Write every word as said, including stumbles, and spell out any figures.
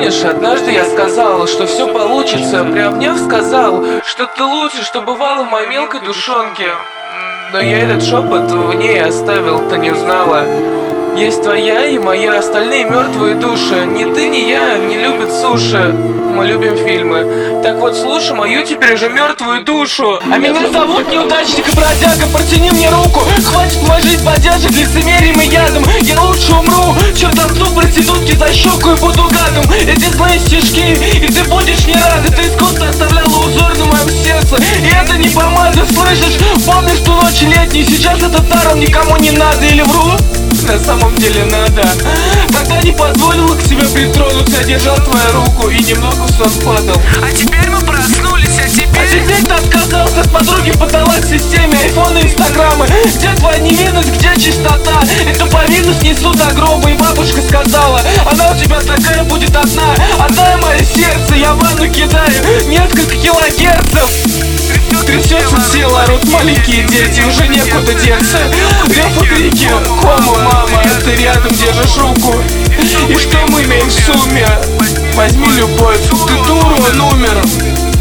Помнишь, однажды я сказал, что все получится, приобняв сказал, что ты лучше, что бывало в моей мелкой душонке. Но я этот шепот в ней оставил, ты не узнала. Есть твоя и моя, остальные мертвые души. Ни ты, ни я не любят суши. Мы любим фильмы. Так вот, слушай мою теперь уже мертвую душу. А меня зовут неудачник и бродяга. Протяни мне руку. Хватит мою жизнь бодяжек лицемерием и ядом. Я лучше умру, чем танцу проститутки за щеку и буду гадом. Эти злые стишки, и ты будешь не рада. Ты искусно оставляла узор на моем сердце, и это не помада, слышишь? Помнишь ту ночь летнюю, сейчас этот даром никому не надо. Или вру? На самом деле надо. Тогда не позволила к себе притронуться, держал твою руку и немного в сон падал. А теперь мы проснулись, а теперь... А теперь ты отказался от подруги по талант-системе, айфона, инстаграмы. Где твоя невинность, где чистота? Эту повинность несу до гроба, и бабушка сказала, она у тебя такая будет одна. Отдай мое сердце, я в ванну кидаю несколько килогерцев. Трясется тело, орут маленькие дети, уже некуда деться. Рев и крики, кома, мама, ты рядом держишь руку. И что мы имеем в сумме? Возьми любовь, ты дура, он умер.